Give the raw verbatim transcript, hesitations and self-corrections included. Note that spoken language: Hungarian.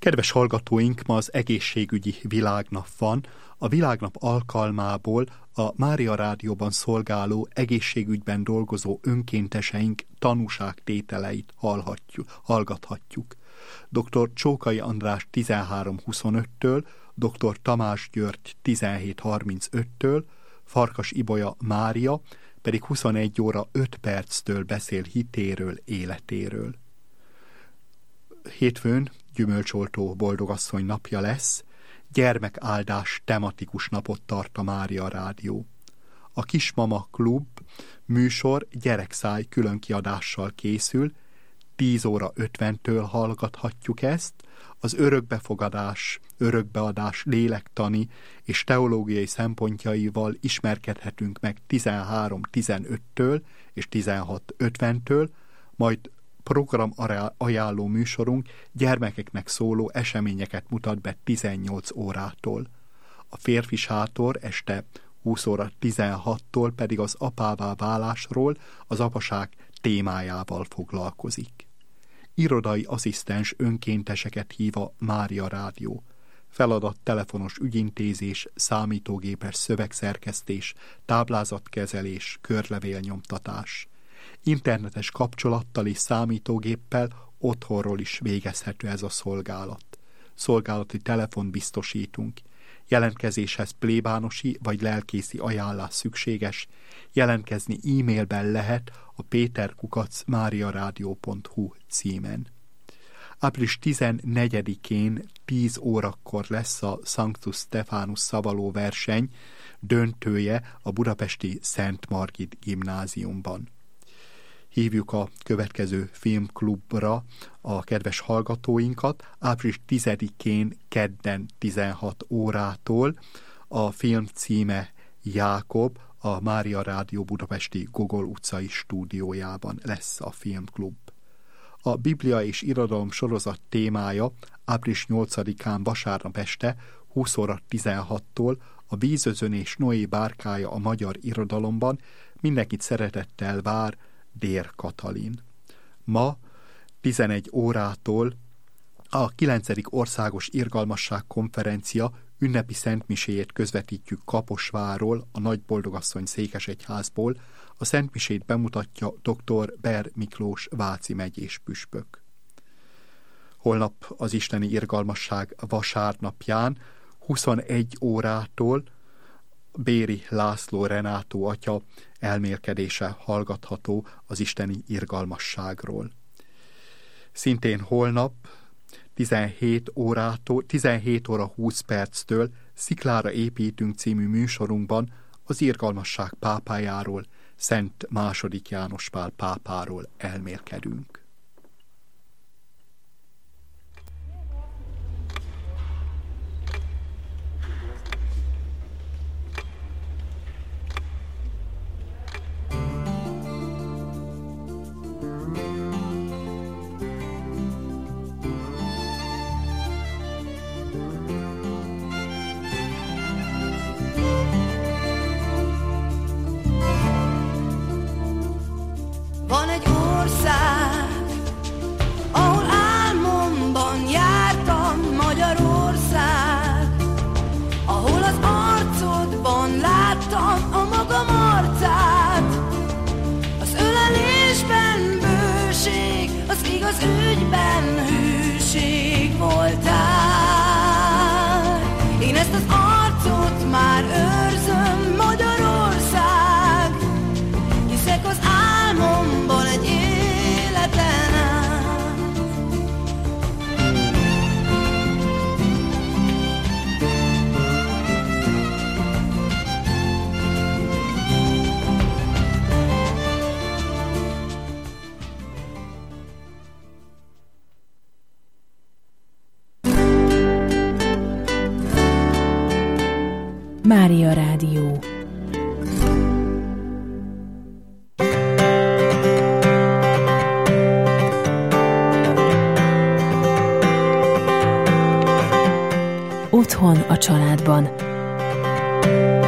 Kedves hallgatóink, ma az egészségügyi világnap van. A világnap alkalmából a Mária Rádióban szolgáló egészségügyben dolgozó önkénteseink tanúságtételeit hallhatjuk, hallgathatjuk. doktor Csókai András tizenhárom huszonöttől, doktor Tamás György tizenhét harmincöttől, Farkas Ibolya Mária pedig huszonegy óra öt perctől beszél hitéről, életéről. Hétfőn gyümölcsoltó boldogasszony napja lesz, gyermekáldás tematikus napot tart a Mária Rádió. A Kismama Klub műsor gyerekszáj különkiadással készül, tíz óra ötventől hallgathatjuk ezt, az örökbefogadás, örökbeadás lélektani és teológiai szempontjaival ismerkedhetünk meg tizenhárom tizenöttől és tizenhat ötventől, majd program ajánló műsorunk gyermekeknek szóló eseményeket mutat be tizennyolc órától. A férfi sátor este húsz óra tizenhattól pedig az apává válásról, az apaság témájával foglalkozik. Irodai asszisztens önkénteseket hív a Mária Rádió. Feladat telefonos ügyintézés, számítógépes szövegszerkesztés, táblázatkezelés, körlevélnyomtatás. Internetes kapcsolattal és számítógéppel otthonról is végezhető ez a szolgálat. Szolgálati telefon biztosítunk. Jelentkezéshez plébánosi vagy lelkészi ajánlás szükséges. Jelentkezni e-mailben lehet a péter kukac mariaradio pont hu címen. április tizennegyedikén tíz órakor lesz a Sanctus Stephanus szavaló verseny döntője a budapesti Szent Margit gimnáziumban. Hívjuk a következő filmklubra a kedves hallgatóinkat. április tizedikén kedden tizenhat órától a film címe Jákob, a Mária Rádió budapesti Gogol utcai stúdiójában lesz a filmklub. A Biblia és irodalom sorozat témája április nyolcadikán vasárnap este húsz óra tizenhattól a Vízözön és Noé bárkája a magyar irodalomban. Mindenkit szeretettel vár Dér Katalin. Ma tizenegy órától a kilencedik országos irgalmasság konferencia ünnepi szentmiséjét közvetítjük Kaposvárról, a Nagyboldogasszony székesegyházból. A szentmisét bemutatja dr. Ber Miklós váci megyés püspök. Holnap az isteni irgalmasság vasárnapján huszonegy órától Béri László Renátó atya elmélkedése hallgatható az isteni irgalmasságról. Szintén holnap tizenhét órától, tizenhét óra húsz perctől Sziklára építünk című műsorunkban az irgalmasság pápájáról, Szent második János Pál pápáról elmélkedünk. Van egy ország, ahol álmomban jártam, Magyarország, ahol az arcodban láttam a magam arcát. Az ölelésben bőség, az igaz ügyben hűség voltál. Én ezt az arcot már őrzöm, Magyarország, hiszek az álmomban egy életen át. Mária Rádió. Otthon a családban.